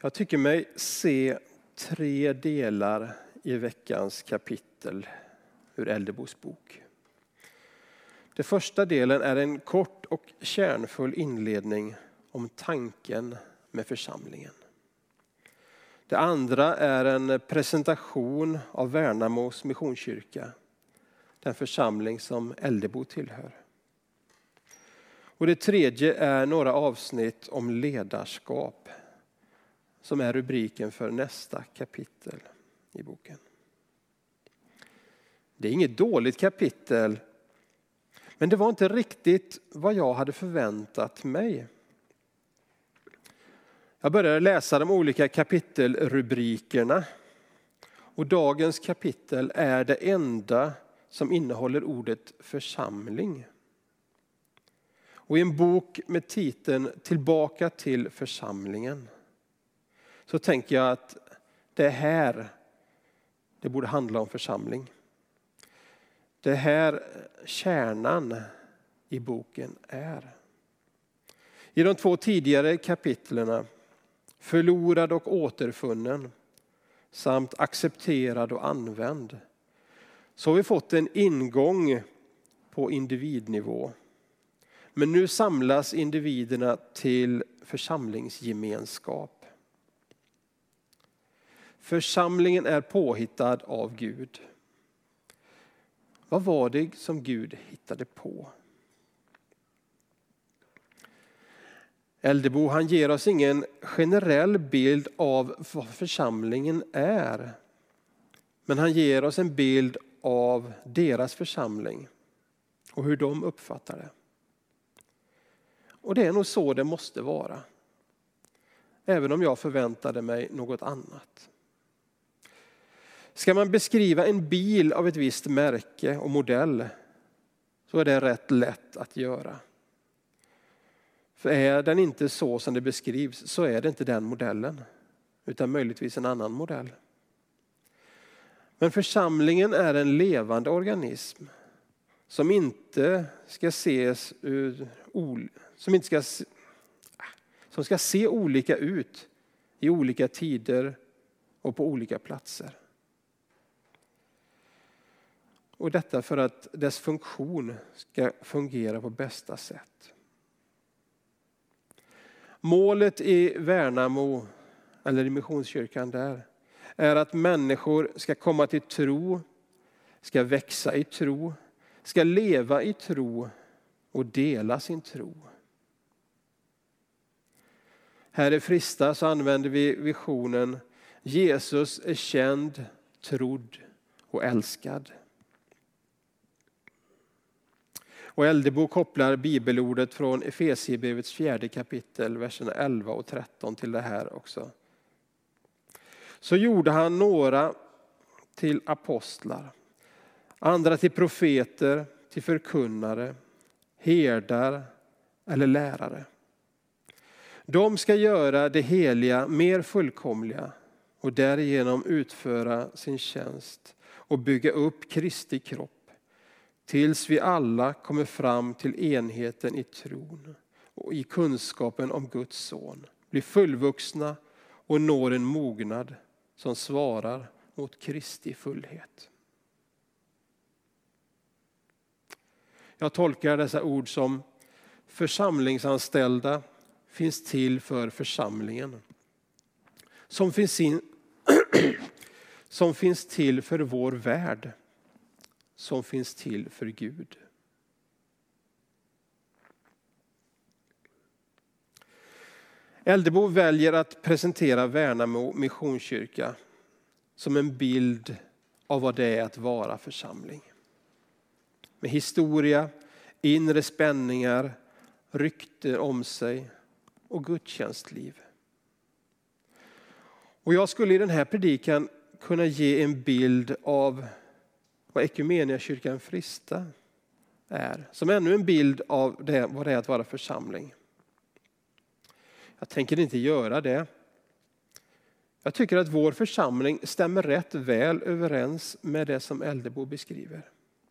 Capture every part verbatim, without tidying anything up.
Jag tycker mig se tre delar i veckans kapitel ur Eldebos bok. Den första delen är en kort och kärnfull inledning om tanken med församlingen. Det andra är en presentation av Värnamos missionskyrka, den församling som Eldebo tillhör. Och det tredje är några avsnitt om ledarskap, som är rubriken för nästa kapitel i boken. Det är inget dåligt kapitel, men det var inte riktigt vad jag hade förväntat mig. Jag började läsa de olika kapitelrubrikerna, och dagens kapitel är det enda som innehåller ordet församling. Och i en bok med titeln Tillbaka till församlingen så tänker jag att det här det borde handla om församling. Det här kärnan i boken är. I de två tidigare kapitlerna, förlorad och återfunnen samt accepterad och använd, så har vi fått en ingång på individnivå. Men nu samlas individerna till församlingsgemenskap. Församlingen är påhittad av Gud. Vad var det som Gud hittade på? Eldebo han ger oss ingen generell bild av vad församlingen är. Men han ger oss en bild av deras församling och hur de uppfattar det. Och det är nog så det måste vara. Även om jag förväntade mig något annat. Ska man beskriva en bil av ett visst märke och modell så är det rätt lätt att göra. För är den inte så som det beskrivs så är det inte den modellen utan möjligtvis en annan modell. Men församlingen är en levande organism som inte ska ses ur, som inte ska, som ska se olika ut i olika tider och på olika platser. Och detta för att dess funktion ska fungera på bästa sätt. Målet i Värnamo, eller i missionskyrkan där, är att människor ska komma till tro, ska växa i tro, ska leva i tro och dela sin tro. Här i Frista så använder vi visionen Jesus är känd, trodd och älskad. Och Eldebo kopplar bibelordet från Efesierbrevets fjärde kapitel, verserna elva och tretton till det här också. Så gjorde han några till apostlar, andra till profeter, till förkunnare, herdar eller lärare. De ska göra det heliga mer fullkomliga och därigenom utföra sin tjänst och bygga upp Kristi kropp. Tills vi alla kommer fram till enheten i tron och i kunskapen om Guds son. Blir fullvuxna och når en mognad som svarar mot Kristi fullhet. Jag tolkar dessa ord som församlingsanställda finns till för församlingen. Som finns, in, som finns till för vår värld. Som finns till för Gud. Eldebo väljer att presentera Värnamo missionskyrka som en bild av vad det är att vara församling. Med historia, inre spänningar, rykte om sig och gudstjänstliv. Och jag skulle i den här predikan kunna ge en bild av vad Ekumeniakyrkan Frista är. Som ännu en bild av det, vad det är att vara församling. Jag tänker inte göra det. Jag tycker att vår församling stämmer rätt väl överens med det som Eldebo beskriver.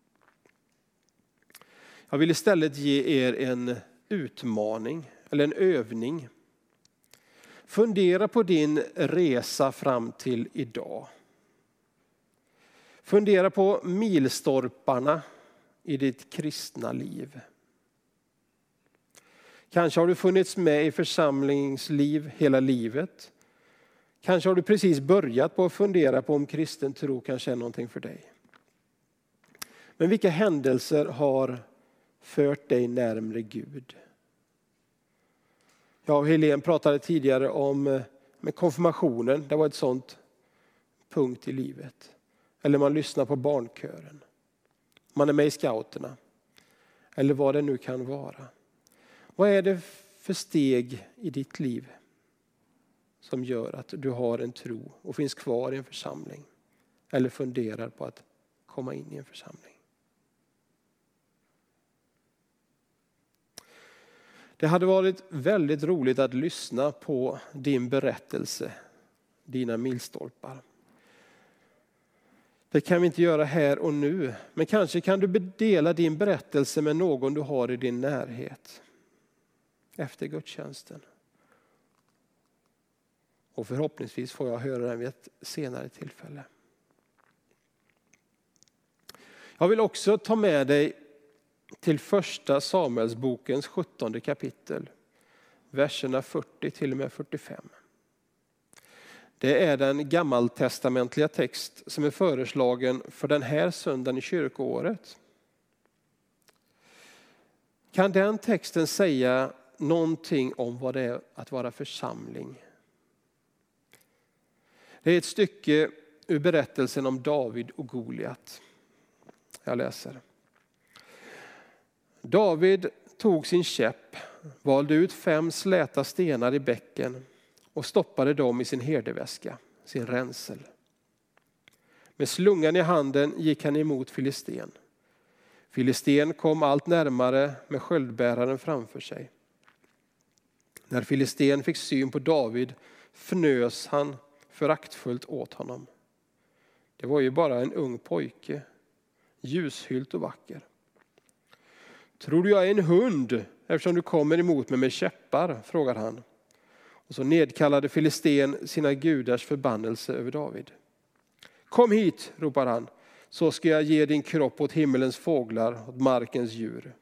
Jag vill istället ge er en utmaning eller en övning. Fundera på din resa fram till idag. Fundera på milstolparna i ditt kristna liv. Kanske har du funnits med i församlingsliv hela livet. Kanske har du precis börjat på att fundera på om kristen tro kanske är någonting för dig. Men vilka händelser har fört dig närmare Gud? Jag och Helene pratade tidigare om med konfirmationen. Det var ett sånt punkt i livet. Eller man lyssnar på barnkören. Man är med i scouterna. Eller vad det nu kan vara. Vad är det för steg i ditt liv som gör att du har en tro och finns kvar i en församling? Eller funderar på att komma in i en församling? Det hade varit väldigt roligt att lyssna på din berättelse, dina milstolpar. Det kan vi inte göra här och nu, men kanske kan du dela din berättelse med någon du har i din närhet efter gudstjänsten. Och förhoppningsvis får jag höra den vid ett senare tillfälle. Jag vill också ta med dig till första Samuelsbokens sjuttonde kapitel, verserna fyrtio till och med fyrtiofem. Det är den gammaltestamentliga text som är föreslagen för den här söndagen i kyrkoåret. Kan den texten säga någonting om vad det är att vara församling? Det är ett stycke ur berättelsen om David och Goliat. Jag läser. David tog sin käpp, valde ut fem släta stenar i bäcken och stoppade dem i sin herdeväska, sin ränsel. Med slungan i handen gick han emot Filisten. Filisten kom allt närmare med sköldbäraren framför sig. När Filisten fick syn på David fnös han föraktfullt åt honom. Det var ju bara en ung pojke, ljushylt och vacker. Tror du jag är en hund eftersom du kommer emot mig med käppar, frågar han. Och så nedkallade Filisten sina gudars förbannelse över David. Kom hit, ropar han, så ska jag ge din kropp åt himmelens fåglar och markens djur.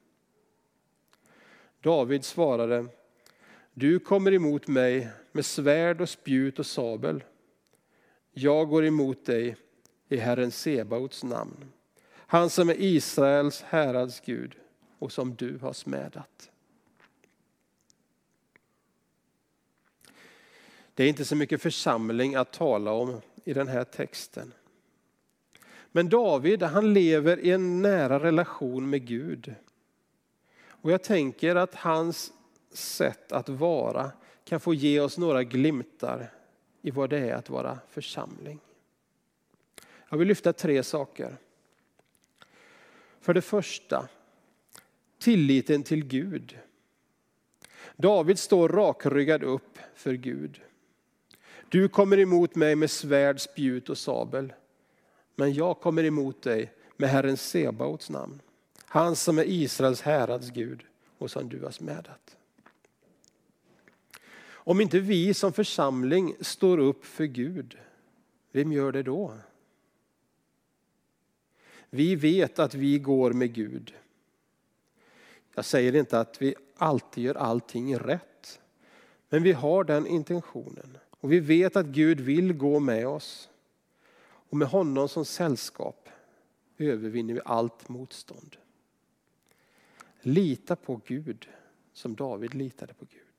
David svarade, du kommer emot mig med svärd och spjut och sabel. Jag går emot dig i Herren Sebaots namn. Han som är Israels härads Gud och som du har smädat. Det är inte så mycket församling att tala om i den här texten. Men David, han lever i en nära relation med Gud. Och jag tänker att hans sätt att vara kan få ge oss några glimtar i vad det är att vara församling. Jag vill lyfta tre saker. För det första, tilliten till Gud. David står rakryggad upp för Gud. Du kommer emot mig med svärd, spjut och sabel. Men jag kommer emot dig med Herren Sebaots namn. Han som är Israels härads Gud och som du har smädat. Om inte vi som församling står upp för Gud, vem gör det då? Vi vet att vi går med Gud. Jag säger inte att vi alltid gör allting rätt. Men vi har den intentionen. Och vi vet att Gud vill gå med oss. Och med honom som sällskap övervinner vi allt motstånd. Lita på Gud som David litade på Gud.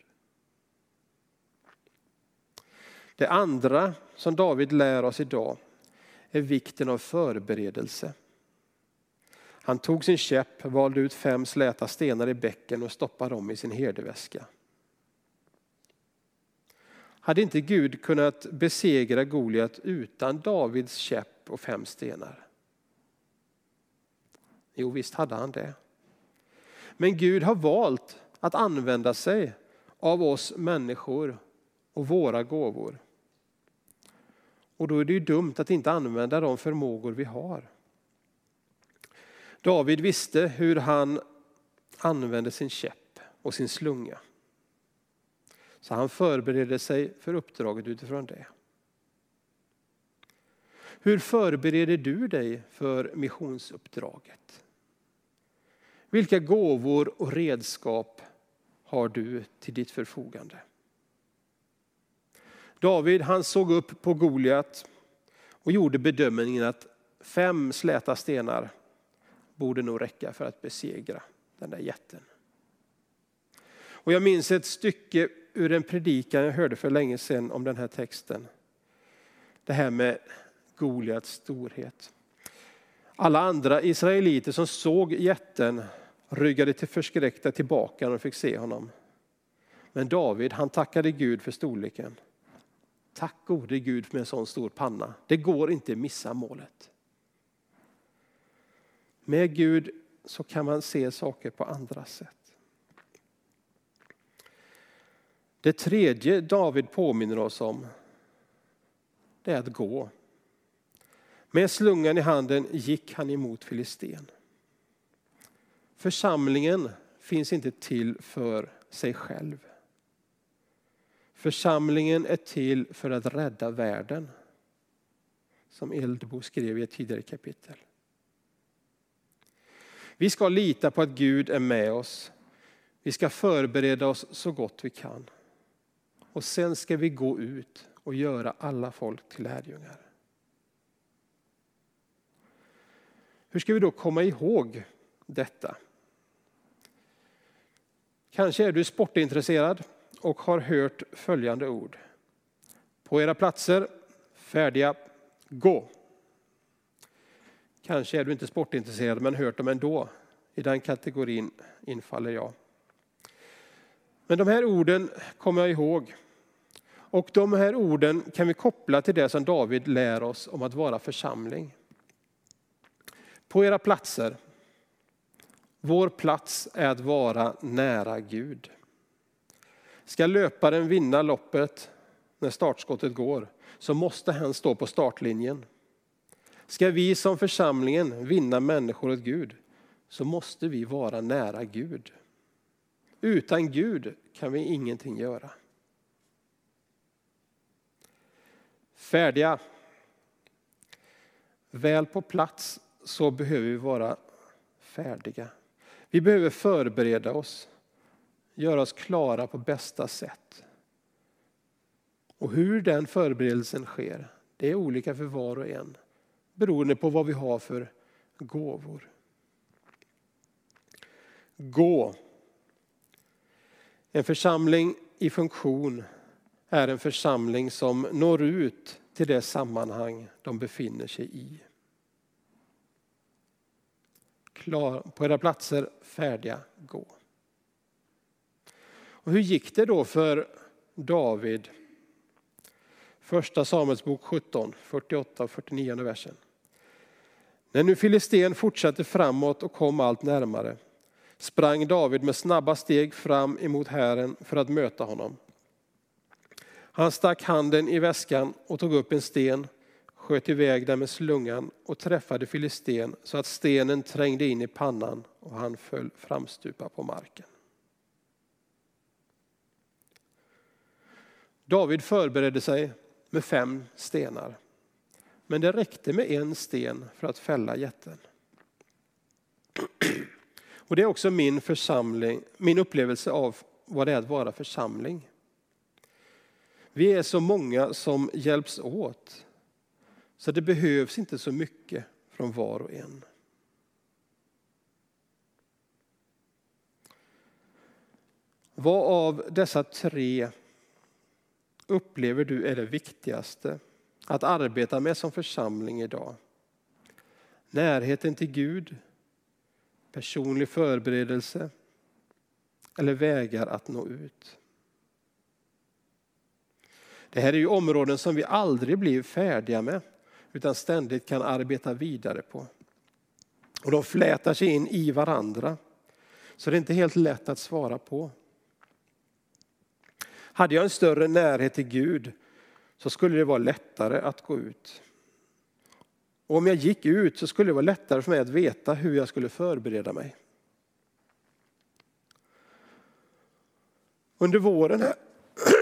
Det andra som David lär oss idag är vikten av förberedelse. Han tog sin käpp, valde ut fem släta stenar i bäcken och stoppade dem i sin herdeväska. Hade inte Gud kunnat besegra Goliat utan Davids käpp och fem stenar? Jo, visst hade han det. Men Gud har valt att använda sig av oss människor och våra gåvor. Och då är det ju dumt att inte använda de förmågor vi har. David visste hur han använde sin käpp och sin slunga. Så han förbereder sig för uppdraget utifrån det. Hur förbereder du dig för missionsuppdraget? Vilka gåvor och redskap har du till ditt förfogande? David, han såg upp på Goliat och gjorde bedömningen att fem släta stenar borde nog räcka för att besegra den där jätten. Och jag minns ett stycke ur en predikan jag hörde för länge sedan om den här texten. Det här med Goliats storhet. Alla andra israeliter som såg jätten ryggade till förskräckta tillbaka när de fick se honom. Men David, han tackade Gud för storleken. Tack gode Gud med en sån stor panna. Det går inte missa målet. Med Gud så kan man se saker på andra sätt. Det tredje David påminner oss om, det är att gå. Med slungan i handen gick han emot Filisten. Församlingen finns inte till för sig själv. Församlingen är till för att rädda världen. Som Eldbo skrev i ett tidigare kapitel. Vi ska lita på att Gud är med oss. Vi ska förbereda oss så gott vi kan. Och sen ska vi gå ut och göra alla folk till lärjungar. Hur ska vi då komma ihåg detta? Kanske är du sportintresserad och har hört följande ord. På era platser, färdiga, gå. Kanske är du inte sportintresserad men hört dem ändå. I den kategorin infaller jag. Men de här orden kommer jag ihåg. Och de här orden kan vi koppla till det som David lär oss om att vara församling. På era platser. Vår plats är att vara nära Gud. Ska löparen vinna loppet när startskottet går så måste han stå på startlinjen. Ska vi som församlingen vinna människor åt Gud så måste vi vara nära Gud. Utan Gud kan vi ingenting göra. Färdiga. Väl på plats så behöver vi vara färdiga. Vi behöver förbereda oss. Göra oss klara på bästa sätt. Och hur den förberedelsen sker, det är olika för var och en. Beroende på vad vi har för gåvor. Gå. En församling i funktion är en församling som når ut till det sammanhang de befinner sig i. Klar, på era platser, färdiga, gå. Och hur gick det då för David? Första Samuelsbok sjutton, fyrtioåtta och fyrtionio versen. När nu Filisten fortsatte framåt och kom allt närmare, sprang David med snabba steg fram emot hären för att möta honom. Han stack handen i väskan och tog upp en sten, sköt iväg den med slungan och träffade Filisten så att stenen trängde in i pannan och han föll framstupa på marken. David förberedde sig med fem stenar. Men det räckte med en sten för att fälla jätten. Och det är också min församling, min upplevelse av vad det är att vara församling. Vi är så många som hjälps åt. Så det behövs inte så mycket från var och en. Vad av dessa tre upplever du är det viktigaste att arbeta med som församling idag? Närheten till Gud, personlig förberedelse eller vägar att nå ut? Det här är ju områden som vi aldrig blir färdiga med utan ständigt kan arbeta vidare på. Och de flätar sig in i varandra. Så det är inte helt lätt att svara på. Hade jag en större närhet till Gud så skulle det vara lättare att gå ut. Och om jag gick ut så skulle det vara lättare för mig att veta hur jag skulle förbereda mig. Under våren här,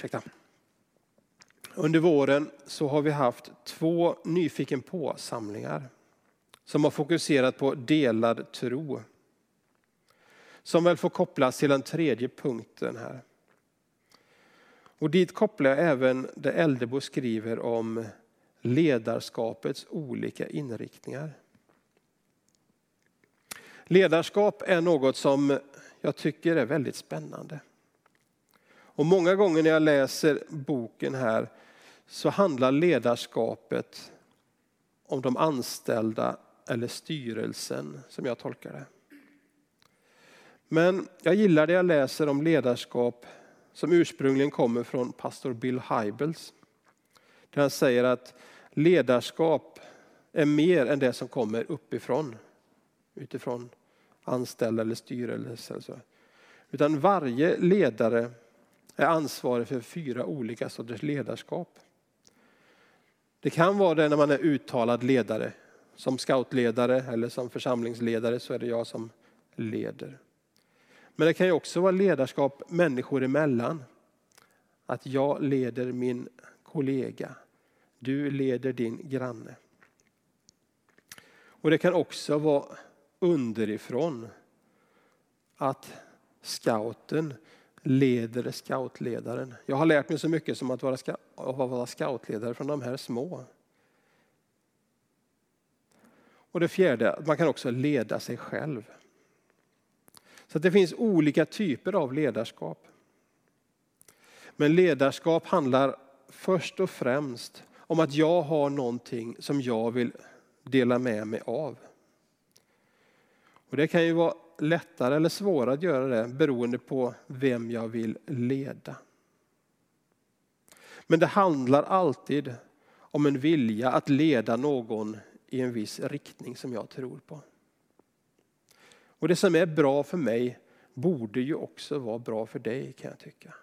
Ursäkta. Under våren så har vi haft två nyfiken på-samlingar som har fokuserat på delad tro. Som väl får kopplas till den tredje punkten här. Och dit kopplar jag även det Eldebo skriver om ledarskapets olika inriktningar. Ledarskap är något som jag tycker är väldigt spännande. Och många gånger när jag läser boken här så handlar ledarskapet om de anställda eller styrelsen, som jag tolkar det. Men jag gillar det jag läser om ledarskap som ursprungligen kommer från pastor Bill Hybels. Där han säger att ledarskap är mer än det som kommer uppifrån. Utifrån anställda eller styrelse. Eller så. Utan varje ledare är ansvarig för fyra olika sorters ledarskap. Det kan vara det när man är uttalad ledare. Som scoutledare eller som församlingsledare så är det jag som leder. Men det kan ju också vara ledarskap människor emellan. Att jag leder min kollega. Du leder din granne. Och det kan också vara underifrån. Att scouten leder scoutledaren. Jag har lärt mig så mycket som att vara, ska, att vara scoutledare från de här små. Och det fjärde, man kan också leda sig själv. Så att det finns olika typer av ledarskap. Men ledarskap handlar först och främst om att jag har någonting som jag vill dela med mig av. Och det kan ju vara lättare eller svårare att göra det beroende på vem jag vill leda. Men det handlar alltid om en vilja att leda någon i en viss riktning som jag tror på. Och det som är bra för mig borde ju också vara bra för dig, kan jag tycka.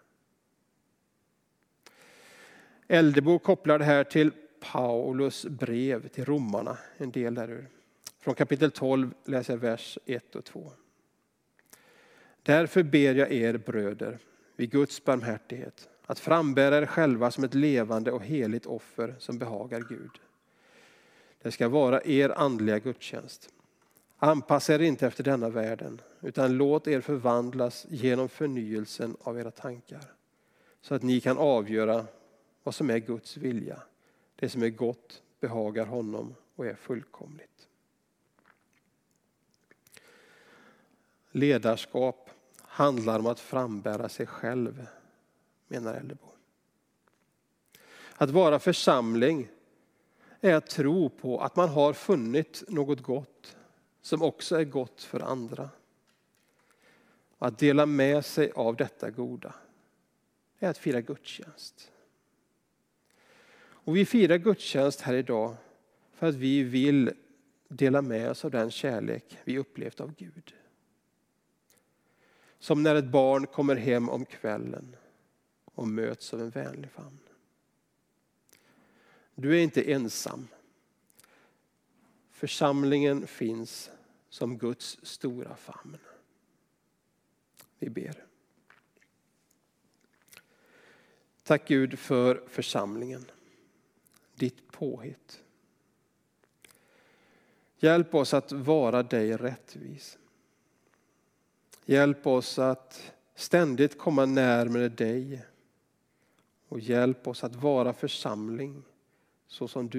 Eldebo kopplar det här till Paulus brev till romarna, en del därur. Från kapitel tolv läser jag vers ett och två. Därför ber jag er bröder, vid Guds barmhärtighet, att frambära er själva som ett levande och heligt offer som behagar Gud. Det ska vara er andliga gudstjänst. Anpassa er inte efter denna världen, utan låt er förvandlas genom förnyelsen av era tankar. Så att ni kan avgöra vad som är Guds vilja. Det som är gott behagar honom och är fullkomligt. Ledarskap handlar om att frambära sig själv, menar Eldebo. Att vara församling är att tro på att man har funnit något gott som också är gott för andra. Att dela med sig av detta goda är att fira gudstjänst. Och vi firar gudstjänst här idag för att vi vill dela med oss av den kärlek vi upplevt av Gud. Som när ett barn kommer hem om kvällen och möts av en vänlig famn. Du är inte ensam. Församlingen finns som Guds stora famn. Vi ber. Tack Gud för församlingen. Ditt påhitt. Hjälp oss att vara dig rättvis. Hjälp oss att ständigt komma närmare dig. Och hjälp oss att vara församling så som du